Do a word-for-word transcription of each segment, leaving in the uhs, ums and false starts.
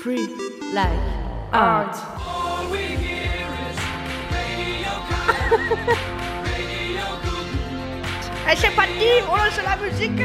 free like art. All we hear is Radio Kahoot, Radio Kahoot. Et c'est parti, on lance la musique.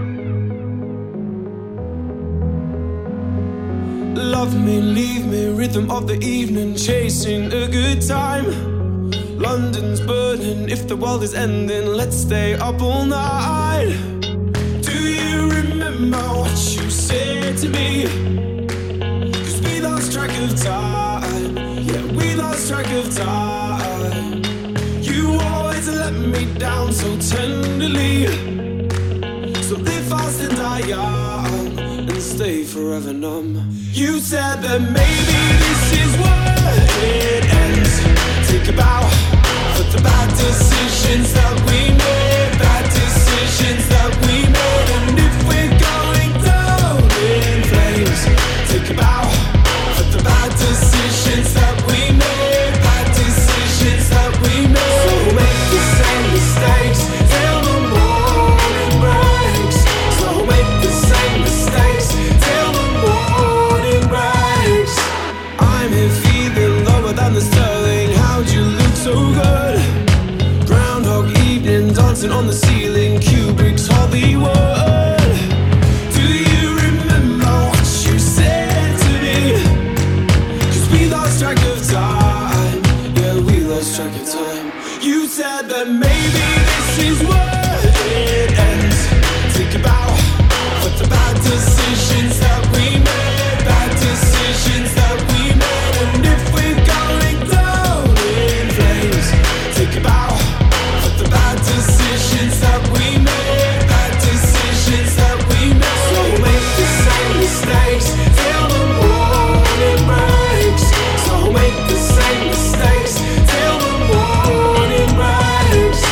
Love me, leave me, rhythm of the evening, chasing a good time. London's burning, if the world is ending, let's stay up all night. Do you remember what you said to me? Cause we lost track of time, yeah, we lost track of time. You always let me down so tenderly. So live fast and die young, and stay forever numb. You said that maybe this is where it ends. Think about the bad decisions that we made, bad decisions that we made. And if we're going down in flames, think about the bad decisions that we made, bad decisions that we made. So make the same mistakes till the morning breaks. So make the same mistakes till the morning breaks. I'm here feeling lower than the sterling. How'd you look so good? Groundhog evening, dancing on the ceiling, Kubrick's Hollywood. Do you remember what you said to me? Cause we lost track of time, yeah, we lost track of time. You said that maybe this is where it ends. Think about what the bad decisions that we made, bad decisions that we made. And if we're going down in flames, think about the bad decisions that we made, bad decisions that we made. So make the same mistakes till the morning breaks. So make the same mistakes till the morning breaks.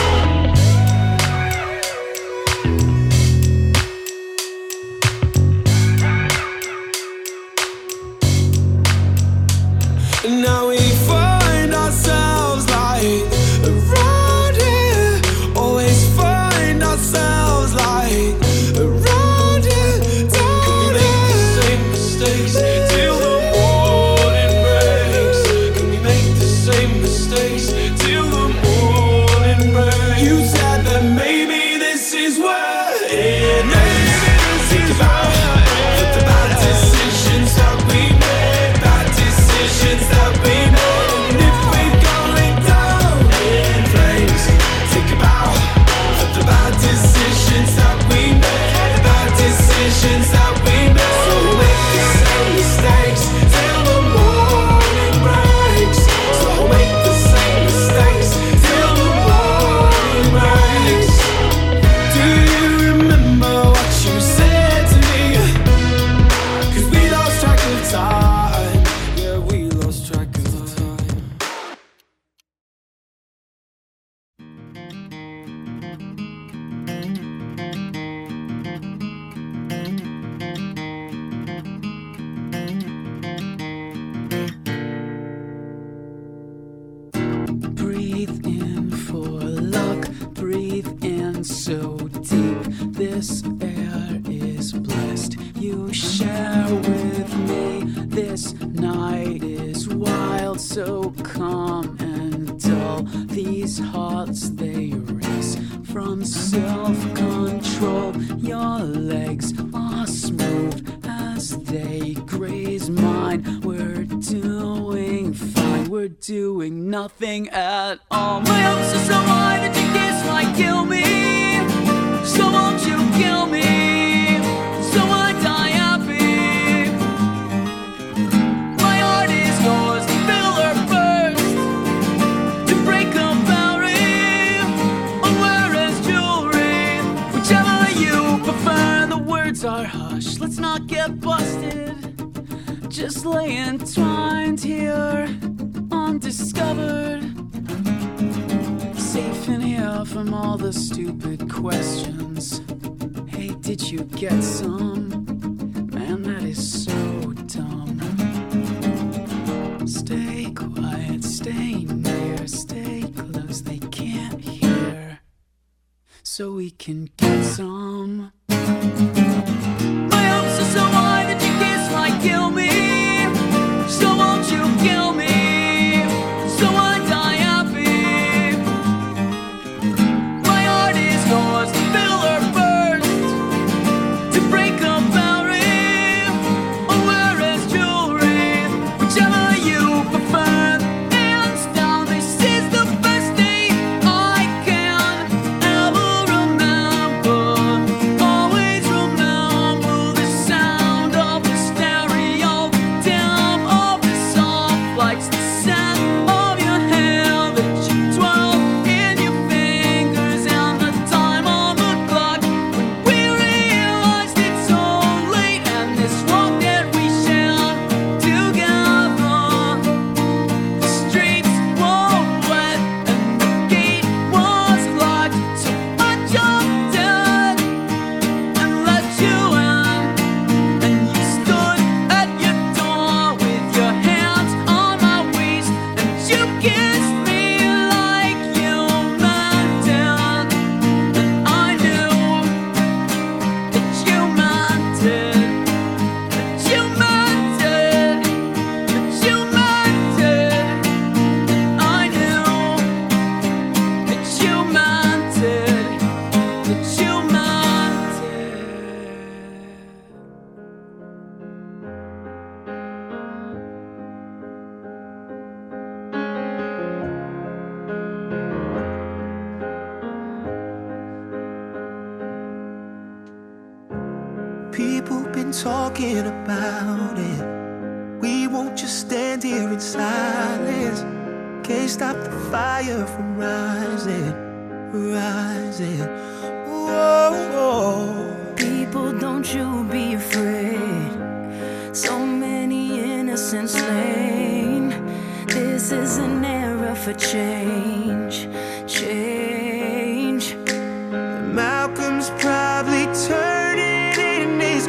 And now we find ourselves like around here. Always find ourselves like around here. Down here. Can we make the same mistakes till the morning breaks? Can we make the same mistakes till the morning breaks? You said that maybe this is where it ends. Think about the bad decisions that we made, bad decisions that we made. And if we're going down in flames, think about the bad decisions that we made, bad decisions that we made. So make the same mistakes till the morning breaks. So make the same mistakes till the morning breaks. Do you remember what you said to me? Cause we lost track of time, yeah, we lost track of time. Breathe in for luck, breathe in so deep. This air is blessed. You share with me. This night is wild, so calm and dull. These hearts, they race from self-control. Your legs are smooth as they graze mine. We're doing fine, we're doing nothing at all. My hopes are so high that your kiss might kill me. So won't you kill me, so I die happy. My heart is yours to fill or burst, to break a barrier, or wear as jewelry. Whichever you prefer, the words are hushed. Let's not get busted, just lay entwined here, undiscovered. Safe in here from all the stupid questions. Hey, did you get some? Man, that is so dumb. Stay quiet, stay near, stay close, they can't hear. So we can get some. My hopes are so high that your kiss might kill me. People been talking about it. We won't just stand here in silence. Can't stop the fire from rising, rising. Whoa, whoa. People, don't you be afraid. So many innocents slain. This is an era for change, change. Malcolm's probably turning in his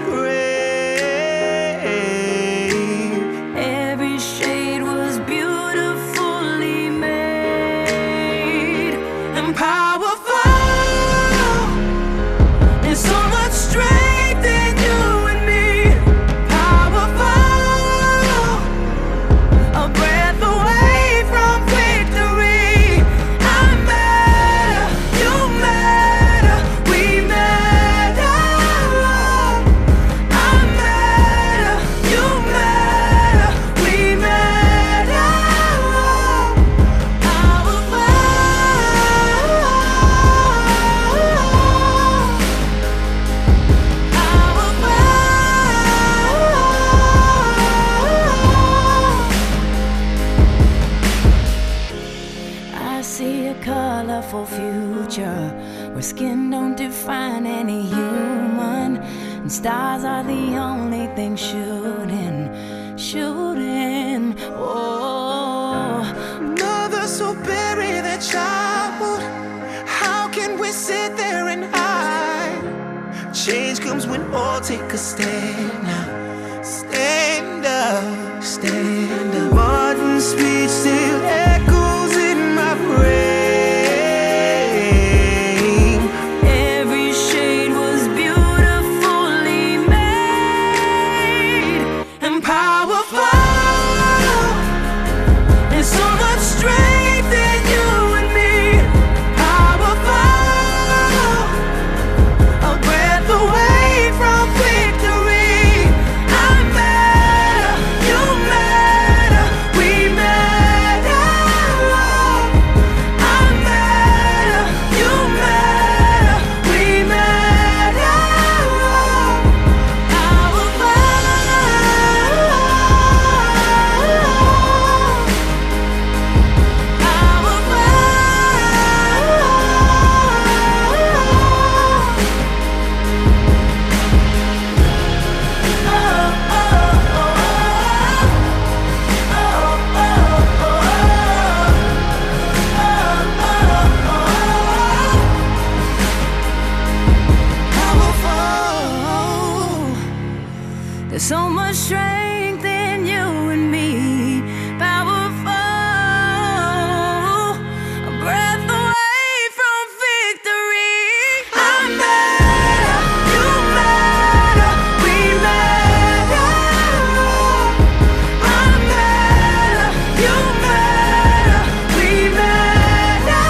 grave. Every shade was beautifully made and powerful. There's so much strength in you and me. Powerful, a breath away from victory. I'm better, you matter, we matter. I'm better, you matter, we matter. I see a colorful future where skin don't define any human, and stars are the only thing shooting, shooting. Oh, Mothers who bury their child. How can we sit there and hide? Change comes when all take a stand now. Stand up, stand up. Martin's speech still echoes in my brain. every shade was beautifully made and powerful. There's so much strength in you and me. Powerful, a breath away from victory. I'm better, you matter, we matter. I'm better, you matter, we matter. There's so much strength in you and me. Powerful, a breath away from victory. I'm better, you matter, we matter. I'm better, you matter, we matter.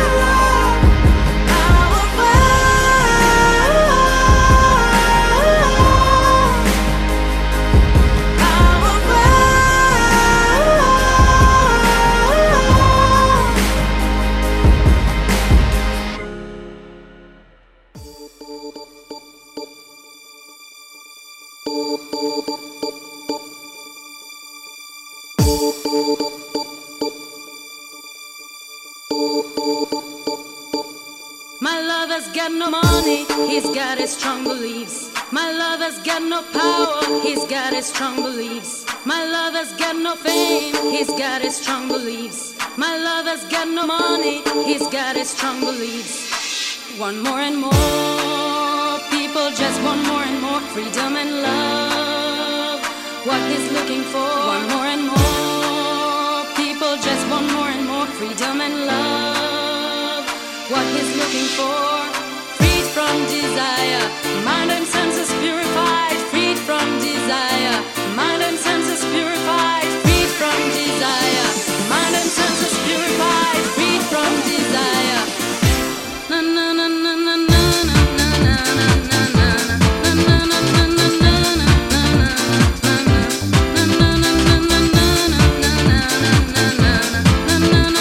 My lover's got no money, he's got his strong beliefs. My lover's got no power, he's got his strong beliefs. My lover's got no fame, he's got his strong beliefs. My lover's got no money, he's got his strong beliefs. Want more and more, people just want more and more freedom and love. What he's looking for, want more and more, people just want more and more freedom and love. What he's looking for, freed from desire, mind and senses purified, freed from desire, mind and senses purified, freed from desire, mind and senses purified, freed from desire. Na na na na na na na na na na na na na na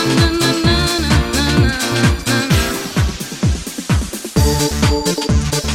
na na na.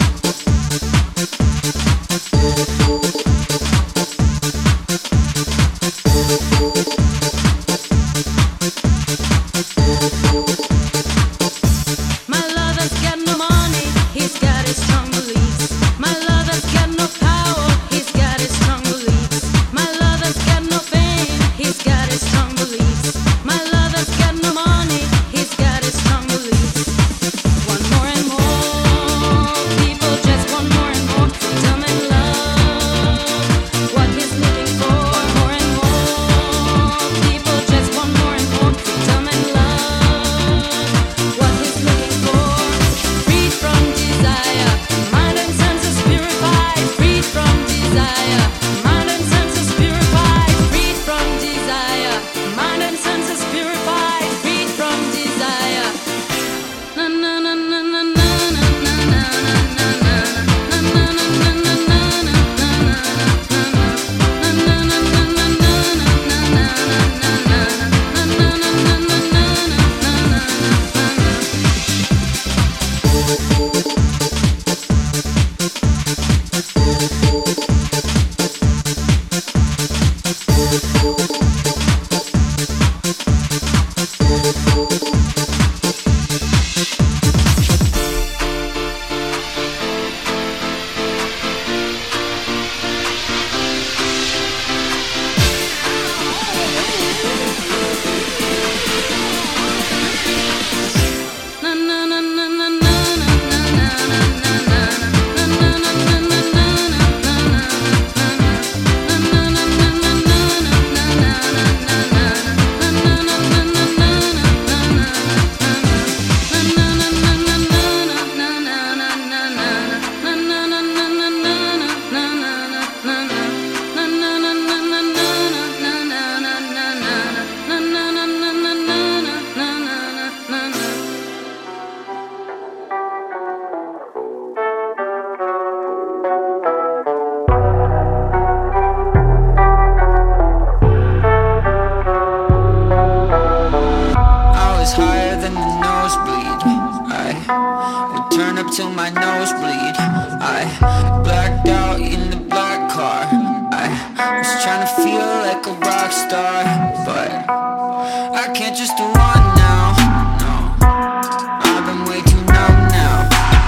till my nose bleed. I blacked out in the black car. I was trying to feel like a rock star, but I can't just do one now. No, I've been way too numb now.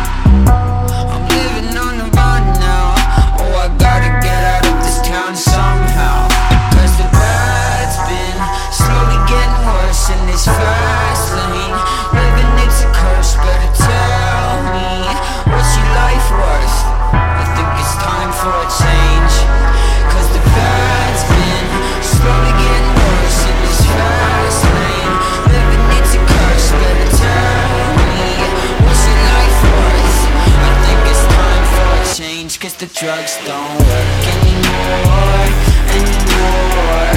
I'm living on the run now. Oh, I gotta get out of this town somehow. Cause the bad's been slowly getting worse in this fast lane. Living it's a curse, better tell me, what's your life worth? I think it's time for a change. Cause the bad's been slowly getting worse in this fast lane. Living it's a curse, better tell me, what's your life worth? I think it's time for a change. Cause the drugs don't work anymore, anymore,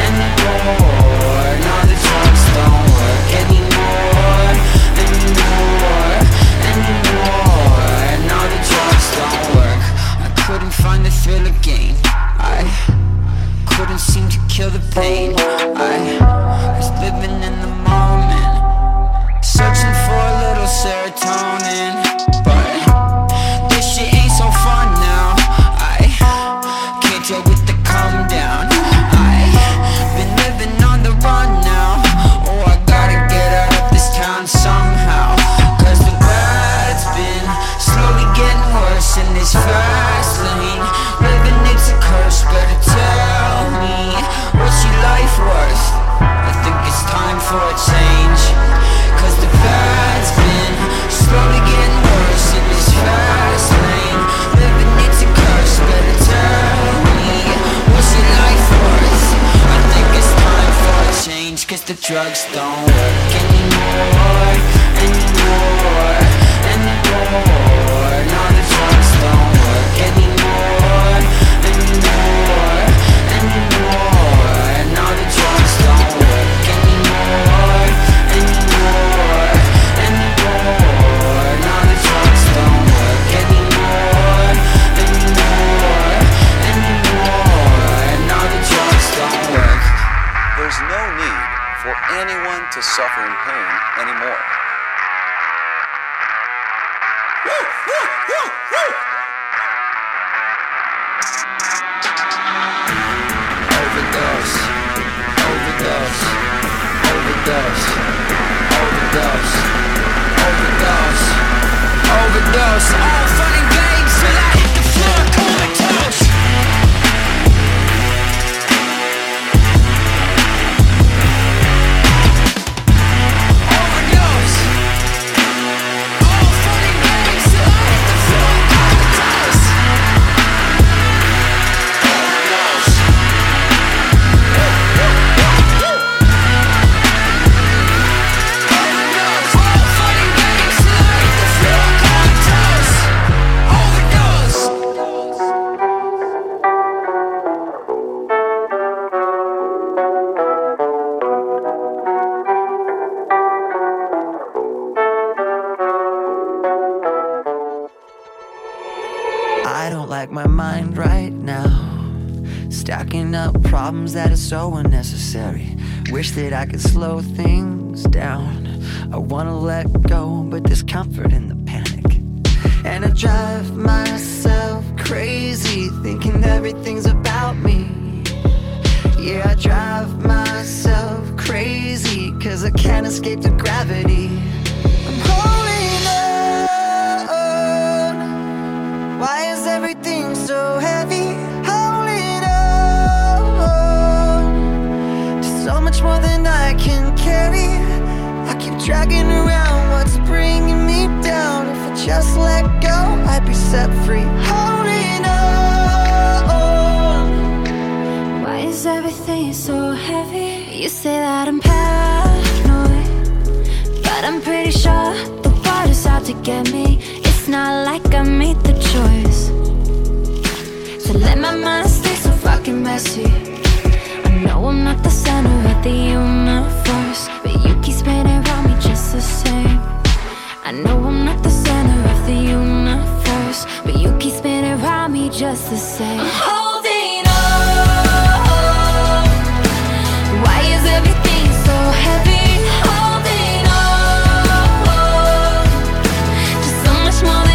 anymore. No, the drugs don't work anymore, anymore, anymore. No, the drugs don't work. I couldn't find the thrill again. I couldn't seem to kill the pain. I was living in the moment, searching for a little serotonin. But this shit ain't so fun now. I can't deal with the come down. I've been living on the run now. Oh, I gotta get out of this town somehow. Cause the bad's been slowly getting worse in this fast lane. Living it's a curse, better tell me, what's your life worth? I think it's time for a change. Cause the bad's been slowly getting worse in this fast lane. Living it's a curse, better tell me, what's your life worth? I think it's time for a change. Cause the drugs don't work anymore, anymore, anymore. No, the drugs don't work anymore, anymore, anymore. No, the drugs don't work anymore, anymore, anymore. No, the drugs don't work anymore, anymore, anymore. No, the drugs don't work. There's no need for anyone to suffer in pain anymore. Overdose, overdose, overdose, overdose, overdose, overdose. All fun and games till I hit the floor comatose. Overdose. All fun and games till I hit the floor comatose. Overdose. Overdose. All fun and games till I hit the floor comatose. Overdose. I don't like my mind right now, stacking up problems that are so unnecessary. Wish that I could slow things down. I wanna let go, but there's comfort in the panic. And I drive myself crazy, thinking everything's about me. Yeah, I drive myself crazy, cause I can't escape the gravity. I'm holding on. Why is everything so heavy? Holding on to so much more than I can carry. I keep dragging around what's bringing me down. If I just let go, I'd be set free. Holding on. Why is everything so heavy? You say that I'm paranoid, but I'm pretty sure the world is out to get me. It's not like I made the choice to let my mind stay so fucking messy. I know I'm not the center of the universe, but you keep spinning around me just the same. I know I'm not the center of the universe, but you keep spinning around me just the same. I'm holding on. Why is everything so heavy? Holding on to so much more than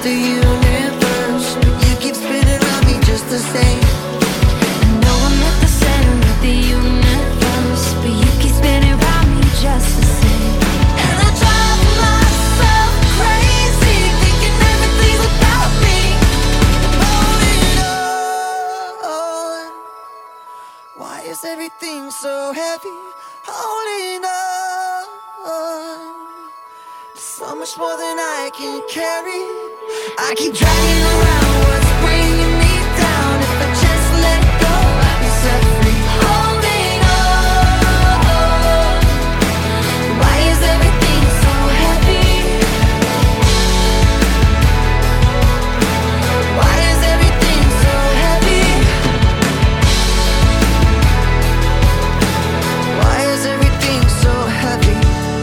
the universe, but you keep spinning around me just the same. I know I'm not the center of the universe, but you keep spinning around me just the same. And I drive myself crazy, thinking everything's about me. Holding on. Why is everything so heavy? Holding on. So much more than I can carry. I keep dragging around what's bringing me down. If I just let go, I'd be set free. Holding on. Why is everything so heavy? Why is everything so heavy? Why is everything so heavy?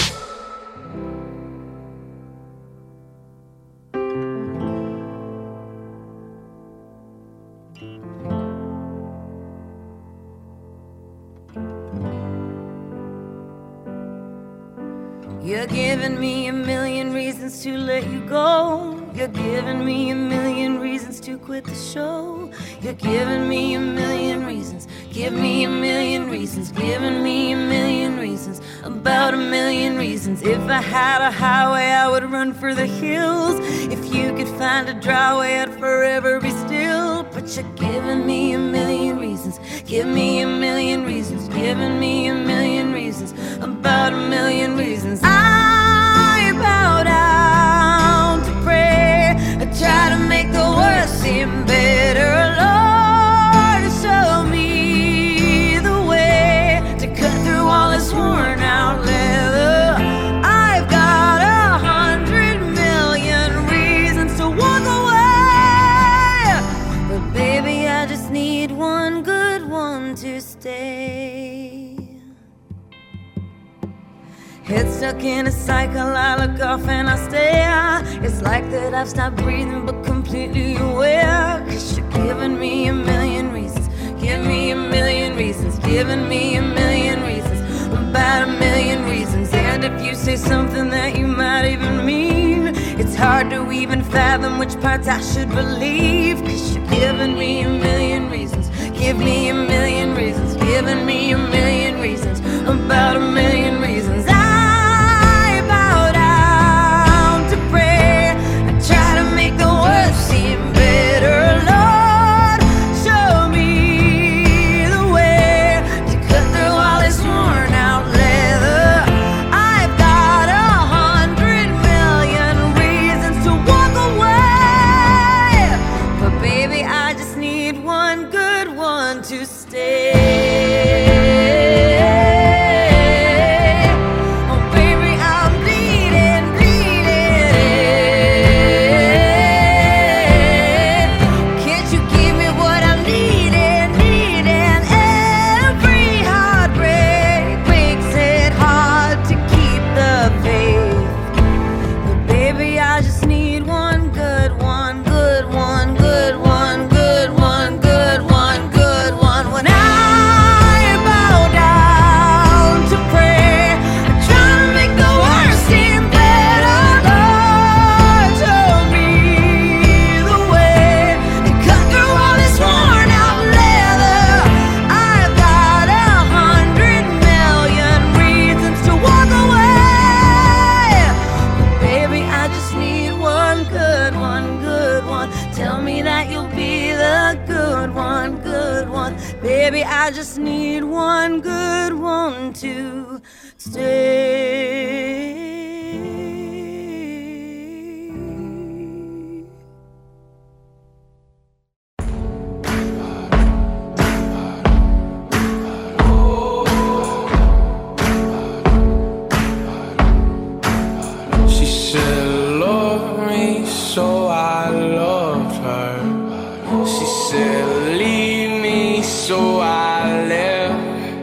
You're giving me a million reasons to let you go. You're giving me a million reasons to quit the show. You're giving me a million reasons. Give me a million reasons. Giving me a million reasons. About a million reasons. If I had a highway, I would run for the hills. If you could find a dry way, I'd forever be still. But you're giving me a million reasons. Give me a million reasons. Giving me a million reasons. About a million reasons. I bow down to pray. I try to make the worst seem better. Lord, show me the way to cut through all this worn out leather. I've got a hundred million reasons to walk away, but baby, I just need one good one to stay. Head stuck in a cycle, I look off and I stare. It's like that I've stopped breathing but completely aware. Cause you're giving me a million reasons. Give me a million reasons. Giving me a million reasons. About a million reasons. And if you say something that you might even mean, it's hard to even fathom which parts I should believe. Cause you're giving me a million reasons. Give me a million reasons. Giving me a million reasons. About a million reasons. I bow down to pray. I try to make the world seem better. Lord, show me the way to cut through all this worn out leather. I've got a hundred million reasons to walk away, but baby, I just need one good one to stay. Baby, I just need one good one to stay. She said, love me, so I loved her. She said, leave me, so I left.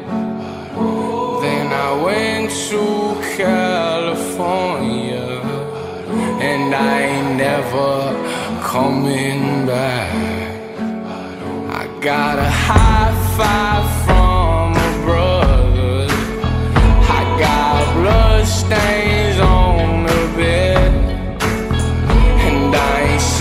Then I went to California, and I ain't never coming back. I got a high five from a brother. I got blood stains on the bed, and I ain't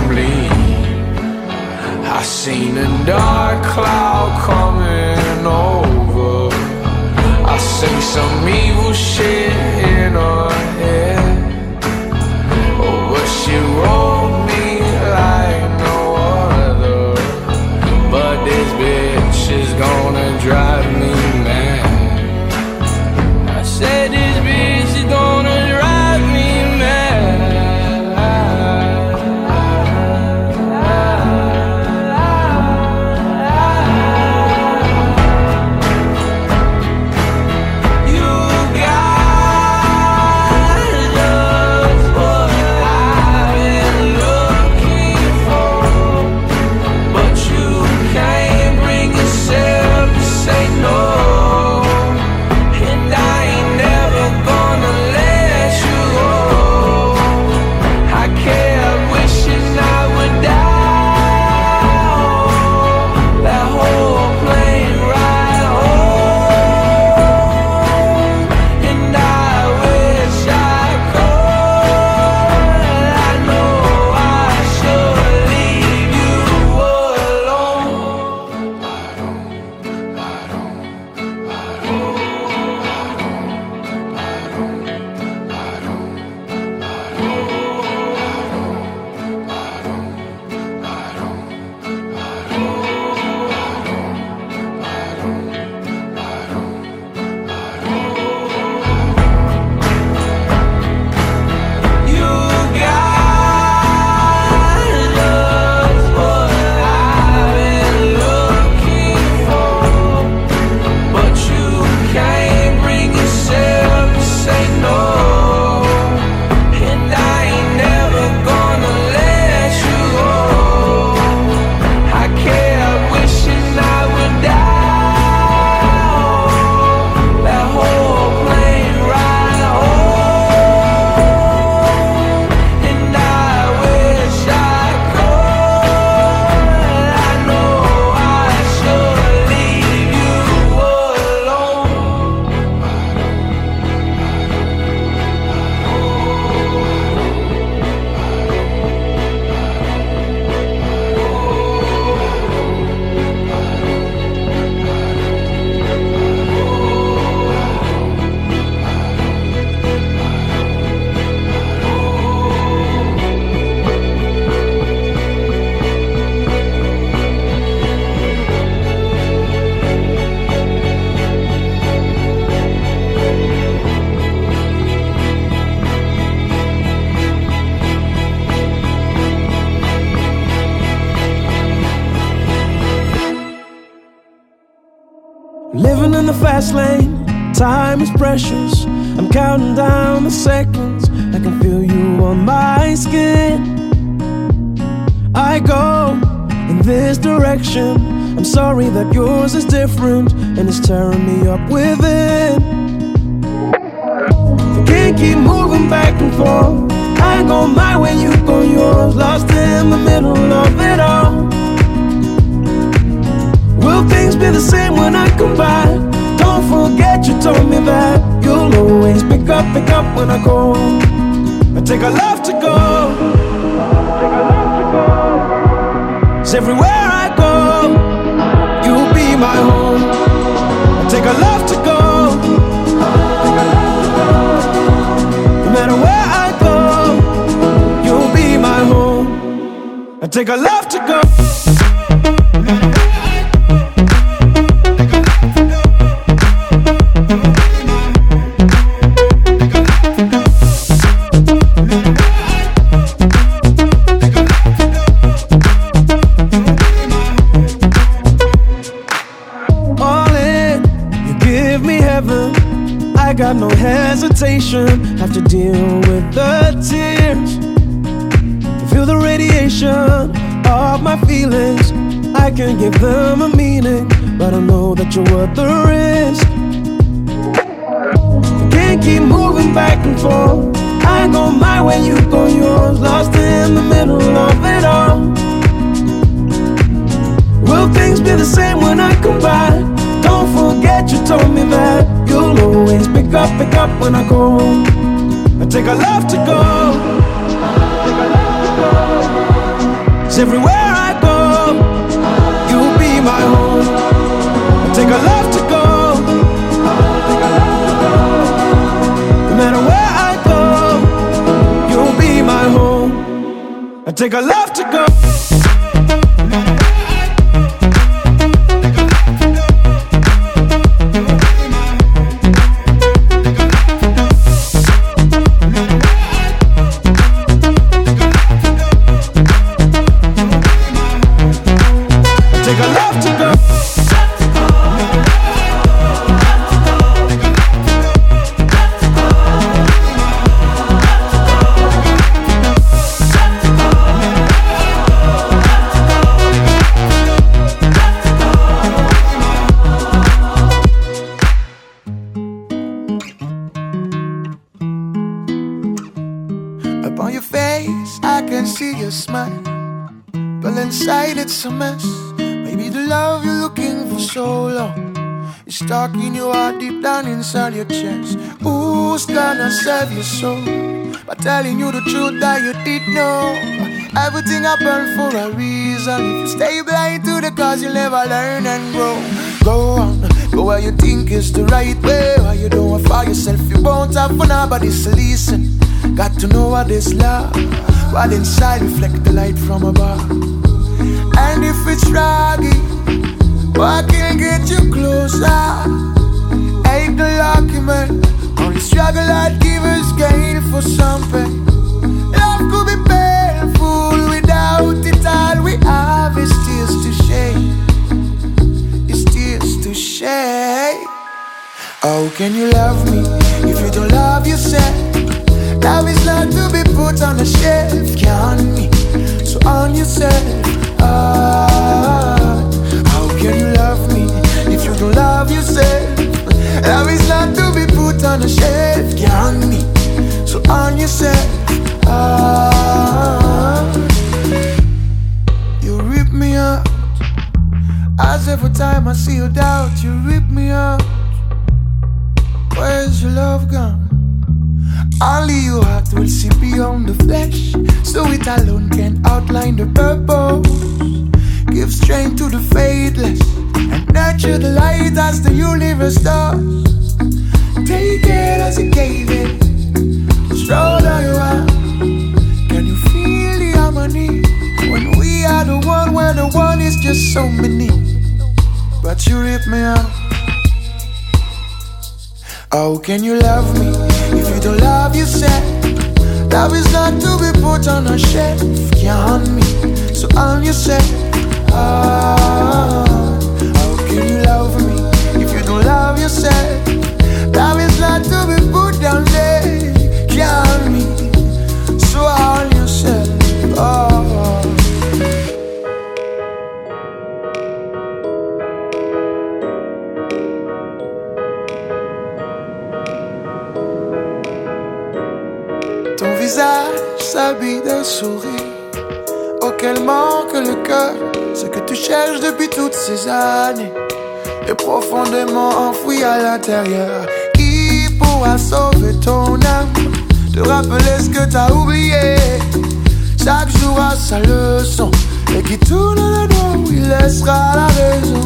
bleed. I seen a dark cloud coming over. I see some evil shit in her head. Oh, but she wrote me like no other. But this bitch is gonna drive me mad. I said this bitch is gonna drive me mad. Living in the fast lane, time is precious. I'm counting down the seconds, I can feel you on my skin. I go in this direction, I'm sorry that yours is different, and it's tearing me up within. I can't keep moving back and forth, I go my way, you go yours, lost in the middle of it all. Will things be the same when I come back? Don't forget you told me that you'll always pick up, pick up when I go. I take a love to go, take a love to go. 'Cause everywhere I go, you'll be my home. I take a love to go, no matter where I go, you'll be my home. I take a love to go. I got no hesitation, have to deal with the tears. Feel the radiation of my feelings, I can give them a meaning, but I know that you're worth the risk. I can't keep moving back and forth, I go my way, you go yours, lost in the middle of it all. Will things be the same when I come back? Don't forget you told me that you'll always pick up, pick up when I go. I take a love to go, take a love to go. 'Cause everywhere I go, you'll be my home. I take a love to go. No matter where I go, you'll be my home. I take a love to go. Upon your face, I can see your smile, but inside it's a mess. Maybe the love you're looking for so long is stuck in your heart, deep down inside your chest. Who's gonna save your soul by telling you the truth that you didn't know? Everything happened for a reason. If you stay blind to the cause, you'll never learn and grow. Go on, go where you think is the right way. Why you don't for yourself, you won't have for nobody to listen. Got to know what is love, while inside reflect the light from above. And if it's rocky, what can get you closer? Ain't the lucky man, only struggle that give us gain for something. Love could be painful, without it all we have is tears to shade. It's tears to shade. How can you love me if you don't love yourself? Love is not to be put on a shelf, can't me? So on yourself, ah. How can you love me if you don't love yourself? Love is not to be put on a shelf, can't me? So on yourself, ah. You rip me out, as every time I see you doubt, you rip me out. Where's your love gone? Only your heart will see beyond the flesh, so it alone can outline the purpose. Give strength to the faithless and nurture the light as the universe does. Take it as you gave it, stroll on your arm. Can you feel the harmony when we are the one where the one is just so many? But you rip me out. How can you love me if you don't love yourself? Love is not to be put on a shelf, can't me? So on yourself, ah. How can you love me if you don't love yourself? Love is not to be put down there, can't me? So on yourself, ah. Ton visage s'habille d'un sourire auquel manque le cœur. Ce que tu cherches depuis toutes ces années est profondément enfoui à l'intérieur. Qui pourra sauver ton âme, te rappeler ce que t'as oublié? Chaque jour a sa leçon, et qui tourne le dos, il laissera la raison.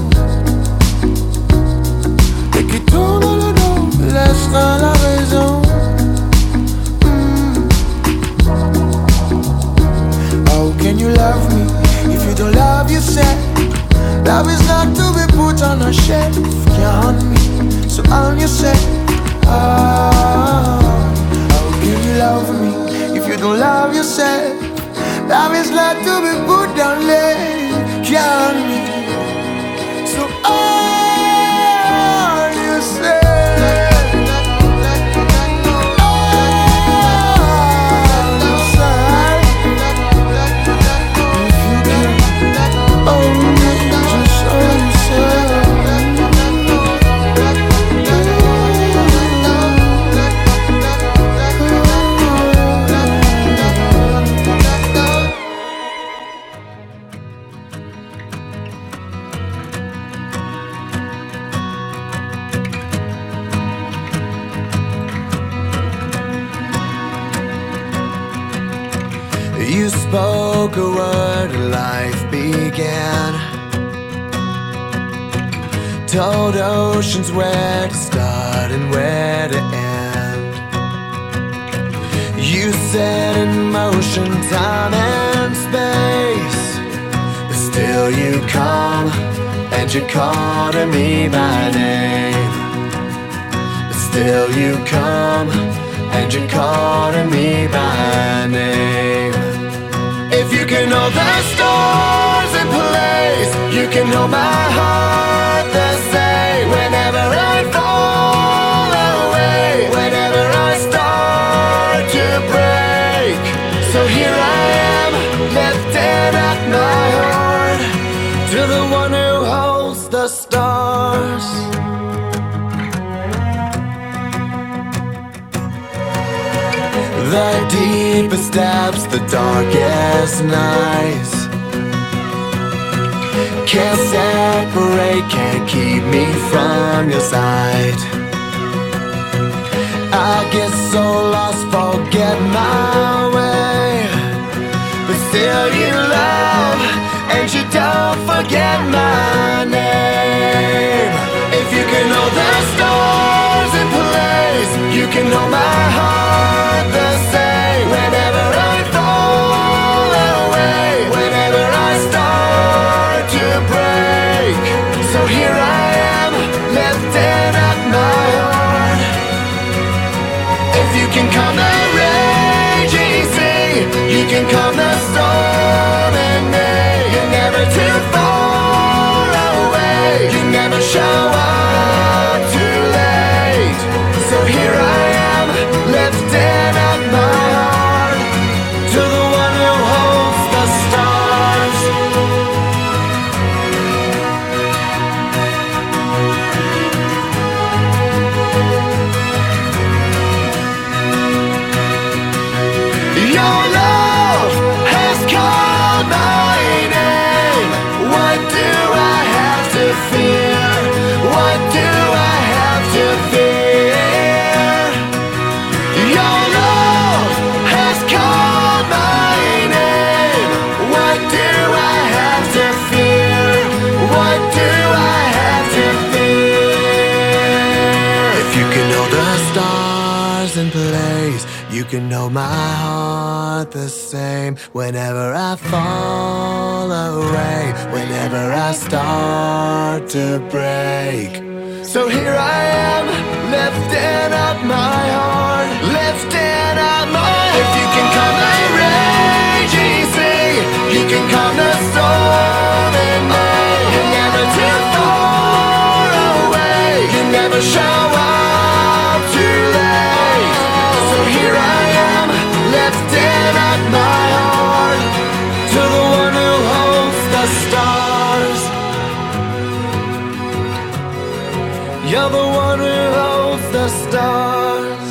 Et qui tourne le dos, il laissera la raison. How can you love me if you don't love yourself? Love is not to be put on a shelf, can't me? So on yourself, ah. How can you love me if you don't love yourself? Love is not to be put down there, can't me? So on yourself. You spoke a word, life began. Told oceans where to start and where to end. You set in motion time and space, but still you come and you call to me by name. But still you come and you call to me by name. If you can hold the stars in place, you can hold my heart the same. Whenever I fall away, whenever I start to break, so here I am, lifting up my heart to the one who holds the stars. The deepest depths, the darkest nights, can't separate, can't keep me from your side. I get so lost, forget my way, but still you love and you don't forget my name. If you can hold the stars in place, you can hold my heart the same. Whenever I fall away, whenever I start to break, so here I am, lifting up my heart. If you can calm the raging sea, you can calm the storm in me. You're never too far away, you never show up too late. So here I am, lifting up my heart to the one who holds the stars. Your love has called my name. What do I have to fear? What do I have to fear? Your love has called my name. What do I have to fear? What do I have to fear? If you can hold the stars in place, you can hold my heart the same. Whenever I fall away, whenever I start to break, so here I am, lifting up my heart, lifting up my heart. If you can calm the raging sea, you can calm the storm in me. You're never too far away, you never show up too late. So here I am, lifting up my heart to the one who holds the stars. You're the one who holds the stars.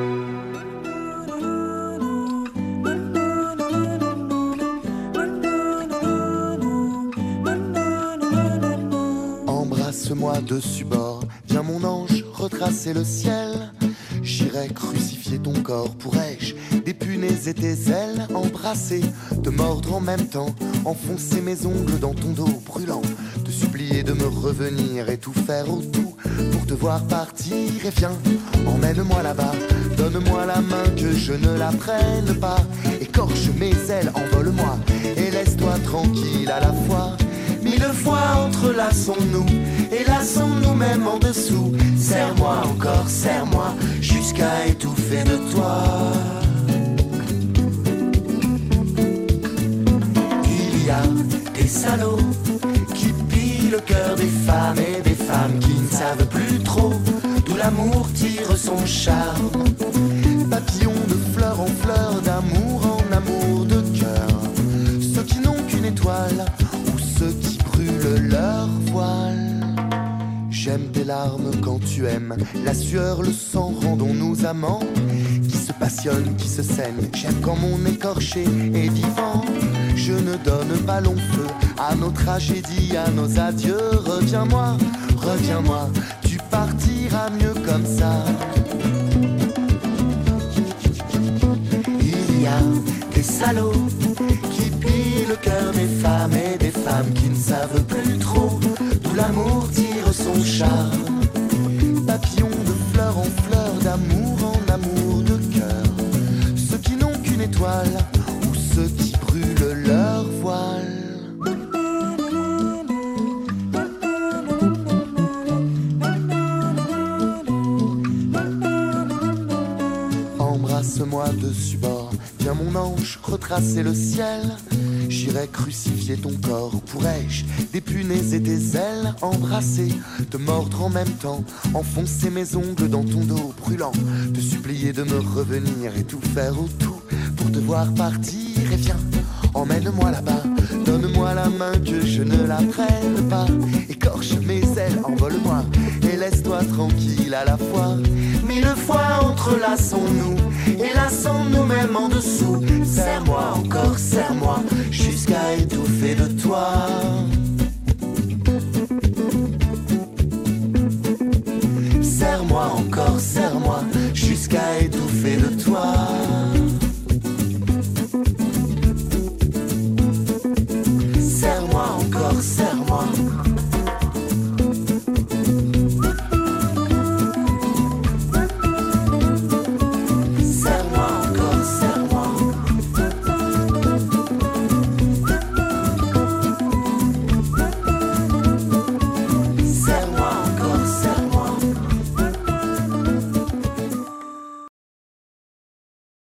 Embrasse-moi dessus bord, viens mon ange, retracer le ciel. J'irai crucifier ton corps, pourrais-je dépunaiser tes ailes, embrasser, te mordre en même temps, enfoncer mes ongles dans ton dos brûlant, te supplier de me revenir et tout faire autour pour te voir partir. Et viens, emmène-moi là-bas, donne-moi la main que je ne la prenne pas, écorche mes ailes, envole-moi et laisse-toi tranquille à la fois. Mille fois entrelaçons-nous et laçons-nous même en dessous. Serre-moi encore, serre-moi jusqu'à étouffer de toi. Il y a des salauds qui pillent le cœur des femmes et des femmes qui ne savent plus trop d'où l'amour tire son charme. Papillons de fleur en fleur, d'amour en amour de cœur. Ceux qui n'ont qu'une étoile ou ceux qui brûlent leur voile. J'aime tes larmes quand tu aimes, la sueur, le sang, rendons-nous amants qui se passionnent, qui se saignent. J'aime quand mon écorché est vivant. Je ne donne pas long feu à nos tragédies, à nos adieux. Reviens-moi, reviens-moi, tu partiras mieux comme ça. Il y a des salauds qui pillent le cœur des femmes et des femmes qui ne savent plus trop d'où l'amour tire son charme. Papillons de fleur en fleur, d'amour en amour de cœur, ceux qui n'ont qu'une étoile ou ceux qui brûlent leur voile. Embrasse-moi dessus bord, viens mon ange retracer le ciel. J'irai crucifier ton corps, pourrais-je dépunaise tes ailes, embrasser, te mordre en même temps, enfoncer mes ongles dans ton dos brûlant, te supplier de me revenir et tout faire au tout pour te voir partir. Et viens, emmène-moi là-bas, donne-moi la main que je ne la prenne pas, écorche mes ailes, envole-moi et laisse-toi tranquille à la fois. Mille fois entrelaçons-nous et lassons-nous même en dessous. Serre-moi encore, serre-moi jusqu'à étouffer de toi. Serre-moi encore, serre-moi jusqu'à étouffer de toi.